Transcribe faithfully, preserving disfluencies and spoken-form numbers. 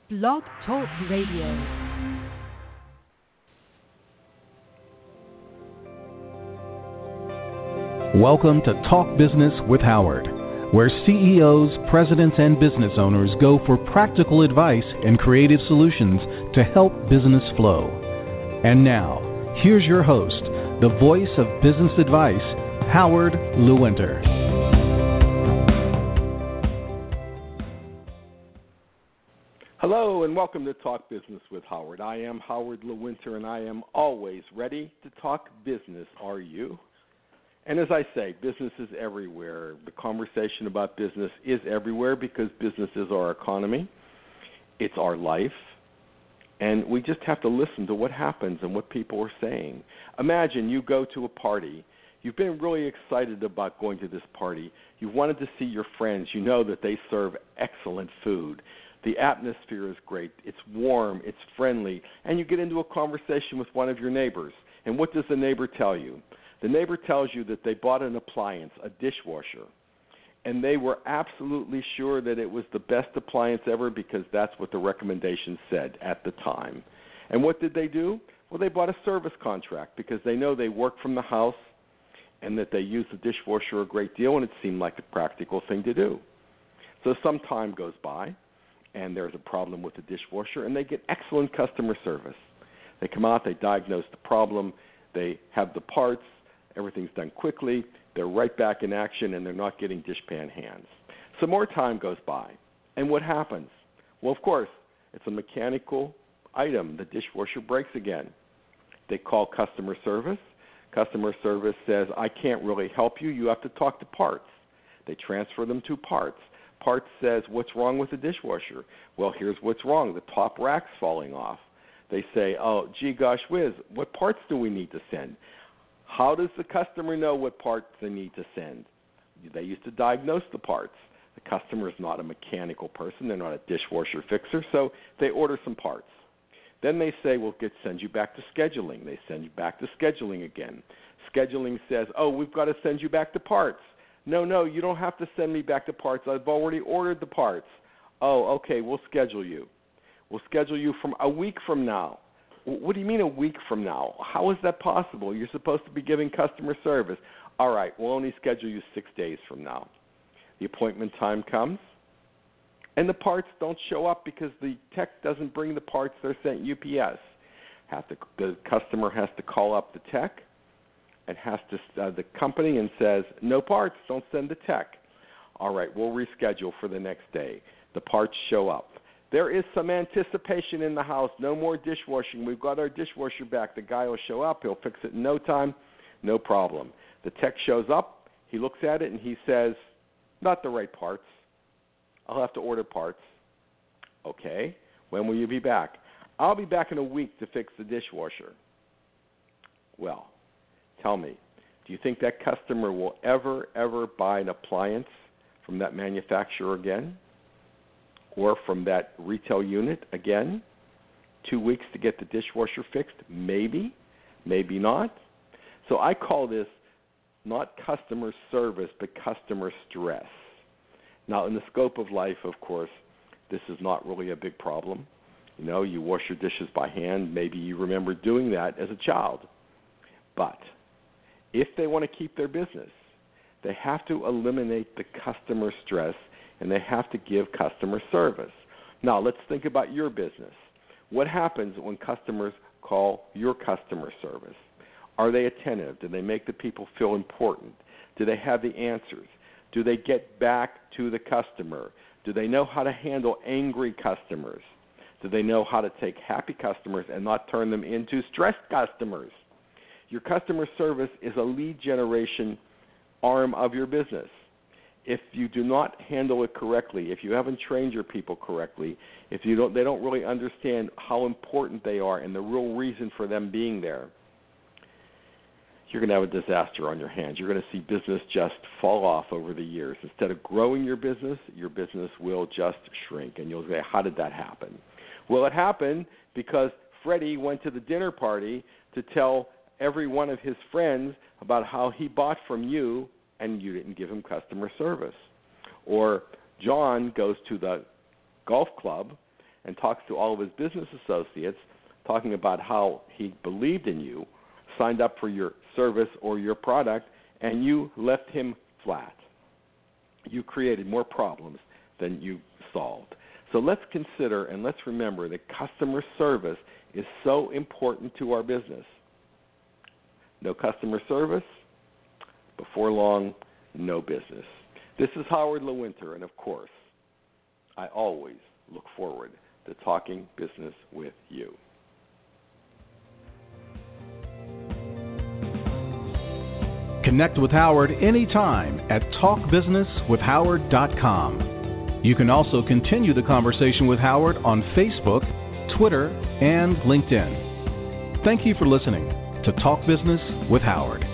Blog Talk Radio. Welcome to Talk Business with Howard, where C E Os, presidents, and business owners go for practical advice and creative solutions to help business flow. And now, here's your host, the voice of business advice, Howard Lewinter. Hello and welcome to Talk Business with Howard. I am Howard Lewinter and I am always ready to talk business. Are you? And as I say, business is everywhere. The conversation about business is everywhere because business is our economy. It's our life. And we just have to listen to what happens and what people are saying. Imagine you go to a party. You've been really excited about going to this party. You wanted to see your friends. You know that they serve excellent food. The atmosphere is great. It's warm. It's friendly. And you get into a conversation with one of your neighbors. And what does the neighbor tell you? The neighbor tells you that they bought an appliance, a dishwasher, and they were absolutely sure that it was the best appliance ever because that's what the recommendation said at the time. And what did they do? Well, they bought a service contract because they know they work from the house and that they use the dishwasher a great deal, and it seemed like a practical thing to do. So some time goes by, and there's a problem with the dishwasher, and they get excellent customer service. They come out, they diagnose the problem, they have the parts, everything's done quickly, they're right back in action, and they're not getting dishpan hands. Some more time goes by, and what happens? Well, of course, it's a mechanical item. The dishwasher breaks again. They call customer service. Customer service says, I can't really help you. You have to talk to parts. They transfer them to parts. Parts says, what's wrong with the dishwasher? Well, here's what's wrong. The top rack's falling off. They say, oh, gee, gosh whiz, what parts do we need to send? How does the customer know what parts they need to send? They used to diagnose the parts. The customer is not a mechanical person. They're not a dishwasher fixer, so they order some parts. Then they say, well, get send you back to scheduling. They send you back to scheduling again. Scheduling says, oh, we've got to send you back to parts. No, no, you don't have to send me back to parts. I've already ordered the parts. Oh, okay, we'll schedule you. We'll schedule you from a week from now. What do you mean a week from now? How is that possible? You're supposed to be giving customer service. All right, we'll only schedule you six days from now. The appointment time comes, and the parts don't show up because the tech doesn't bring the parts. They're sent U P S. Have to, the customer has to call up the tech and has to uh, the company and says, no parts, don't send the tech. All right, we'll reschedule for the next day. The parts show up. There is some anticipation in the house. No more dishwashing. We've got our dishwasher back. The guy will show up. He'll fix it in no time. No problem. The tech shows up. He looks at it, and he says, not the right parts. I'll have to order parts. Okay. When will you be back? I'll be back in a week to fix the dishwasher. Well, tell me, do you think that customer will ever, ever buy an appliance from that manufacturer again? Or from that retail unit again? Two weeks to get the dishwasher fixed? Maybe, maybe not. So I call this not customer service, but customer stress. Now, in the scope of life, of course, this is not really a big problem. You know, you wash your dishes by hand. Maybe you remember doing that as a child. But if they want to keep their business, they have to eliminate the customer stress, and they have to give customer service. Now, let's think about your business. What happens when customers call your customer service? Are they attentive? Do they make the people feel important? Do they have the answers? Do they get back to the customer? Do they know how to handle angry customers? Do they know how to take happy customers and not turn them into stressed customers? Your customer service is a lead generation arm of your business. If you do not handle it correctly, if you haven't trained your people correctly, if you don't, they don't really understand how important they are and the real reason for them being there, you're going to have a disaster on your hands. You're going to see business just fall off over the years. Instead of growing your business, your business will just shrink. And you'll say, how did that happen? Well, it happened because Freddie went to the dinner party to tell every one of his friends about how he bought from you and you didn't give him customer service. Or John goes to the golf club and talks to all of his business associates, talking about how he believed in you, signed up for your service or your product, and you left him flat. You created more problems than you solved. So let's consider and let's remember that customer service is so important to our business. No customer service, before long, no business. This is Howard Lewinter, and of course, I always look forward to talking business with you. Connect with Howard anytime at talk business with howard dot com. You can also continue the conversation with Howard on Facebook, Twitter, and LinkedIn. Thank you for listening to Talk Business with Howard.